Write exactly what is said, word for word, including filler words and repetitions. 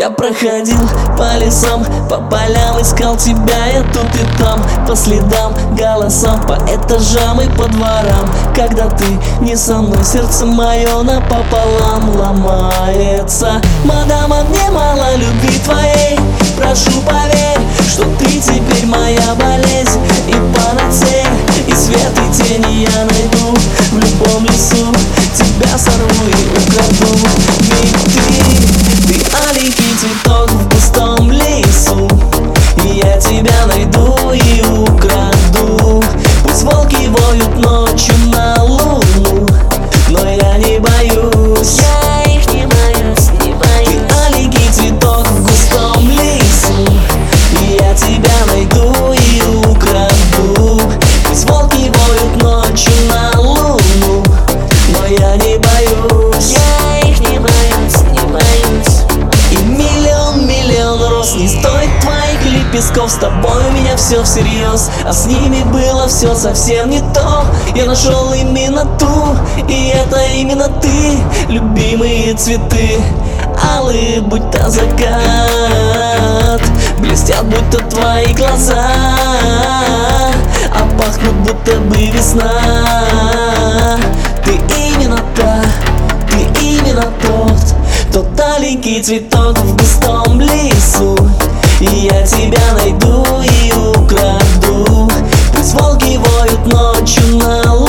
Я проходил по лесам, по полям, искал тебя я тут и там, по следам, голосам, по этажам и по дворам. Когда ты не со мной, сердце мое напополам ломается. Мадам, а мне мало любви твоей, прошу поверь, что ты теперь моя болезнь и панацея. И свет и тени я найду в любом лесу, тебя сорву и украду. Ведь ты, ты аленький цветок в густом лесу, и я тебя найду и украду. Пусть волки воют ночью на луну, но я не боюсь. Я их не боюсь, не боюсь. Ты аленький цветок в густом лесу, и я тебя найду и украду. Пусть волки воют ночью на луну, но я не боюсь. Я их не боюсь, не боюсь. И миллион, миллион роз не стоит твоих лепестков. С тобой у меня все всерьез, а с ними было все совсем не то. Я нашел именно ту, и это именно ты. Любимые цветы, алые, будто закат, блестят, будто твои глаза, а пахнут, будто бы весна. Ты именно та, ты именно тот, тот аленький цветок в густом лесу, и я тебя найду и украду. Пусть волки воют ночью на